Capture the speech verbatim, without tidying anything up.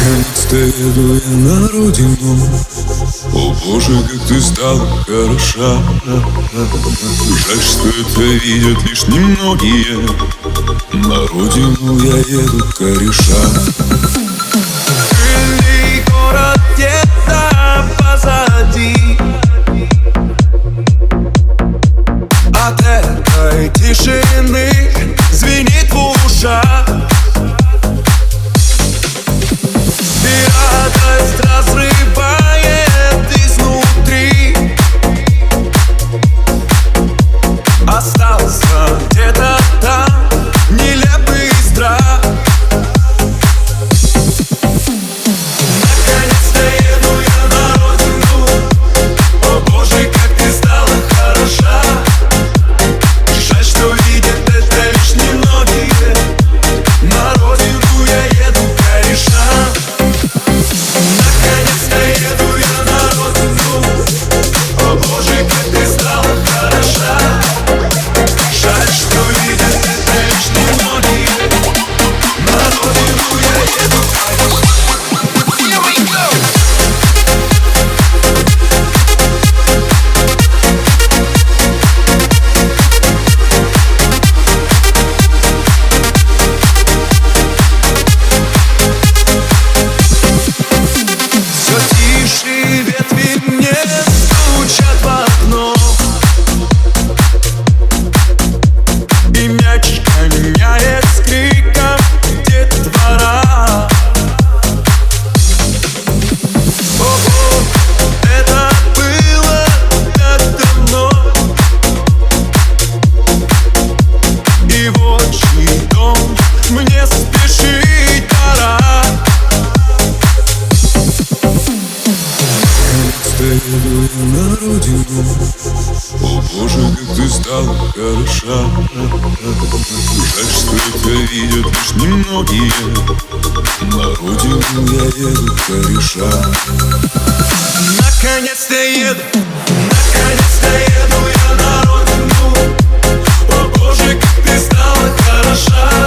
Наконец-то еду я на родину. О боже, как ты стала хороша. Жаль, что это видят лишь немногие. На родину я еду кореша. Пыльный город где-то позади. От этой тишины звенит в ушах. И радость разрывает изнутри. Остался где-то там нелепый страх. Наконец-то еду я на родину. О боже, как ты стала хороша. Жаль, что видят это лишь немногие. На родину я еду кореша. Наконец-то еду я на родину. О боже, как ты стала хороша. Жаль, что видят это лишь немногие. На родину я еду кореша. Here we go! Все тише ветви мне стучат в окно. И мяч гоняет с криком детвора. Ого, это было так давно. И в отчий дом мне спешить пора. Наконец-то еду я на родину. О боже, как ты стала хороша. Жаль, что это видят лишь немногие. На родину я еду кореша. Наконец-то еду, наконец-то еду я на родину. О боже, как ты стала хороша.